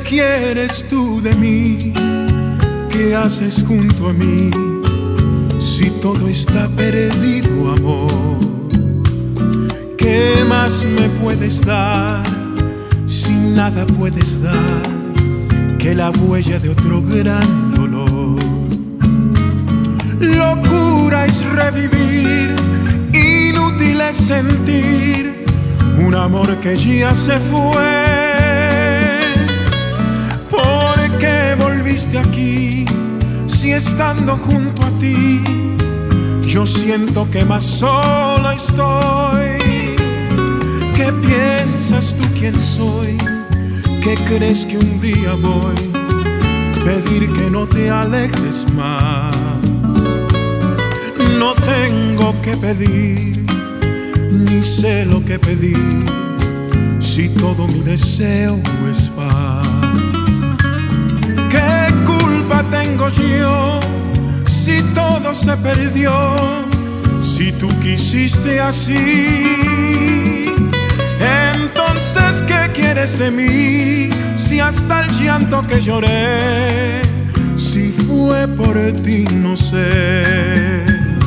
quieres tú de mí? ¿Qué haces junto a mí? Si todo está perdido, amor, ¿qué más me puedes dar? Si nada puedes dar que la huella de otro gran dolor. Locura es revivir, inútil es sentir un amor que ya se fue. ¿Por qué volviste aquí si estando junto a ti yo siento que más solo estoy? ¿Qué piensas tú quién soy? ¿Qué crees que un día voy a pedir que no te alejes más? No tengo que pedir, ni sé lo que pedir, si todo mi deseo es paz. ¿Qué culpa tengo yo si todo se perdió? Si tú quisiste así, entonces ¿qué quieres de mí? Si hasta el llanto que lloré, si fue por ti, no sé.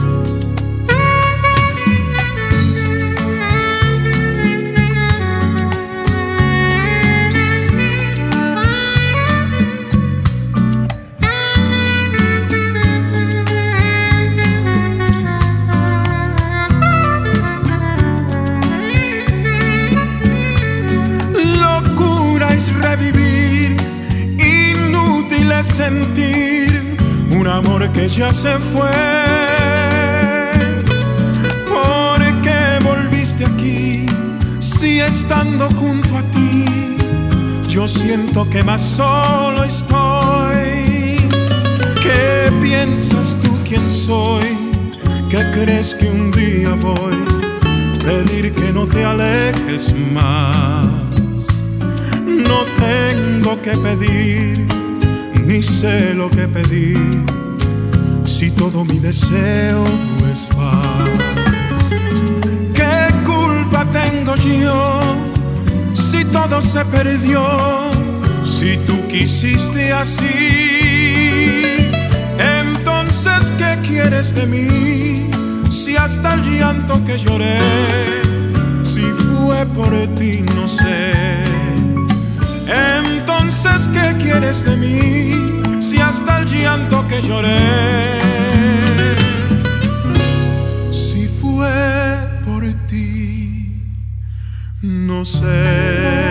Revivir, inútil es sentir un amor que ya se fue. ¿Por qué volviste aquí si estando junto a ti yo siento que más solo estoy? ¿Qué piensas tú quién soy? ¿Qué crees que un día voy a pedir que no te alejes más? No tengo que pedir, ni sé lo que pedir, si todo mi deseo es paz. ¿Qué culpa tengo yo si todo se perdió? Si tú quisiste así, entonces ¿qué quieres de mí? Si hasta el llanto que lloré, si fue por ti, no sé. Entonces, ¿qué quieres de mí? Si hasta el llanto que lloré, si fue por ti, no sé.